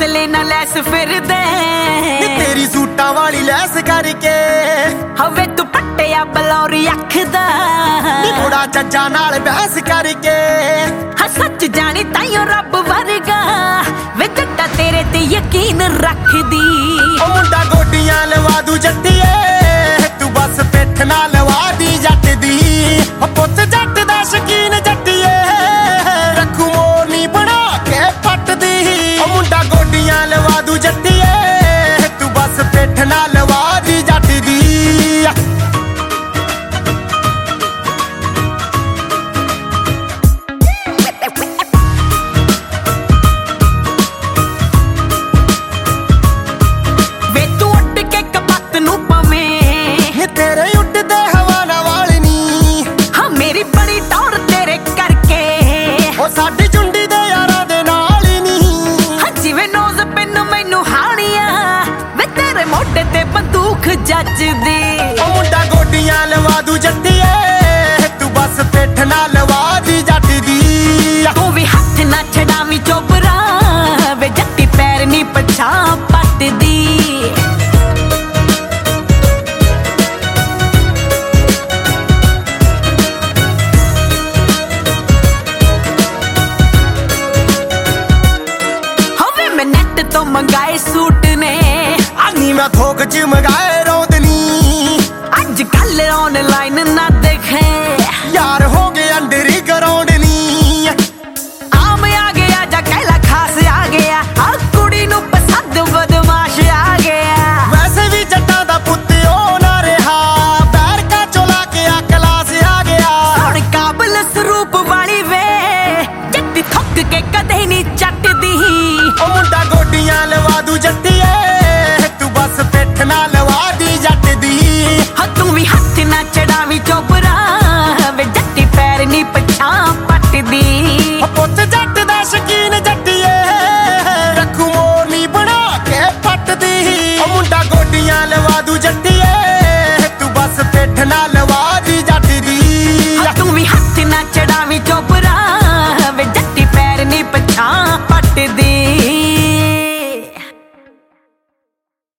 ਹੌਸਲੇ ਨਾਲ ਲੈਸ ਫਿਰਦੇ तेरी सूटां वाली लैस करके हवे तू पट्टिया बलौरी अख दा थोड़ा जज्जा नाल बहस करके हाँ सच जानी ताइयों रब वर्गा वे जट्टा तेरे ते यकीन रख दी ओ मुंडा गोडियां लवा दू जट्टिए तू बस पिठ ना लवा दी जट दी ओ पुੱਤ जट दा शकीन जट्टिए रखू मोरनी बना के फट दी ओ मुंडा गोडियां लवा दू जट्टिए तू बस पिठ ना लवा दी जट दी ਸਾਡੀ ਚੁੰਡੀ ਦੇ ਯਾਰਾਂ ਦੇ ਨਾਲ ਹੀ ਨਹੀਂ ਹਾਂ ਜਿਵੇਂ ਨੋਜ਼ ਪਿੰਨ ਮੈਨੂੰ ਹਾਣੀਆਂ ਵੇ ਤੇਰੇ ਮੋਢੇ ਤੇ ਬੰਦੂਕ ਜੱਜਦੀ ਉਹ ਮੁੰਡਾ ਗੋਡੀਆਂ ਲਵਾ ਦੂ ਜੱਟੀਏ ਤੂੰ ਬਸ ਪਿੱਠ ਨਾ ਲਵਾ ਦੀ ਜੱਟ ਦੀ ਤੂੰ ਵੀ ਹੱਥ ਨਾ ਛਡਾਵੀਂ ਚੋਬਰਾ ਵੇ ਜੱਟੀ ਪੈਰ ਨਹੀਂ ਪਛਾਂ ਪੱਟਦੀ तो मंगाए सूट ने आनी मैं थोक च मंगाए रौंदनी अज कल ऑनलाइन ना देखे यार हो गए अंडर ग्राउंड नी आम आ गया जा कहला खास आ गया आ कुड़ी नू पसंद बदमाश आ गया वैसे भी जट्टा दा पुत्त ओ ना रहा पैर का चोला के आ क्लास आ गया सुन काबल स्वरूप वाली वे जट्टी थक के कदे नहीं चटदी ओ मुंडा गोडियां लवा दू जट्टिए तू बस पिठ ना लवा दी जट दी हाँ तू भी हथ ना चढ़ावी चोबरा वे जट्टी पैर नहीं पछां पटदी पुੱਤ जट दा शकीन जट्टिए रखू मोरनी बना के फट दी ओ मुंडा गोडियां लवा दू जट्टिए तू बस पिठ ना लवा दी जट दी हाँ तू भी हथ ना चढ़ावी चोबरा